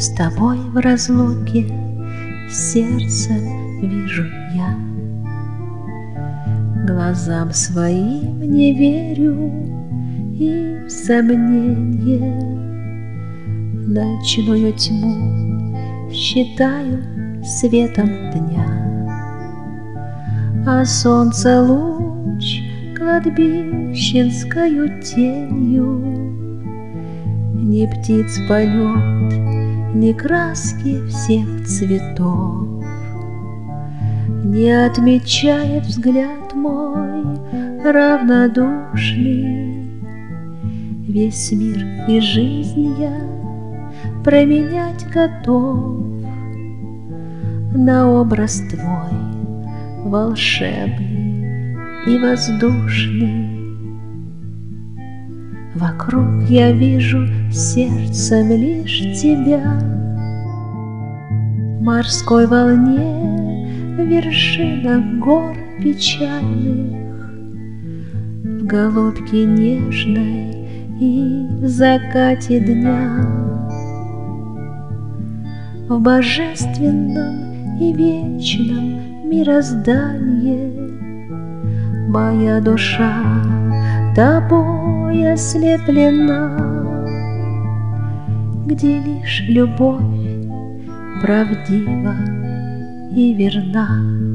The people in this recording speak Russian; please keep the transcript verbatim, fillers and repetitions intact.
С тобой в разлуке сердце вижу я. Глазам своим не верю и в сомненье ночную тьму считаю светом дня, а солнце луч кладбищенскою тенью ни птиц полет, ни краски всех цветов не отмечает взгляд мой равнодушный. Весь мир и жизнь я променять готов на образ твой волшебный и воздушный. Вокруг я вижу сердцем лишь тебя. В морской волне, в вершинах гор печальных, в голубке нежной и в закате дня, в божественном и вечном мироздании моя душа тобой ослеплена, где лишь любовь правдива и верна.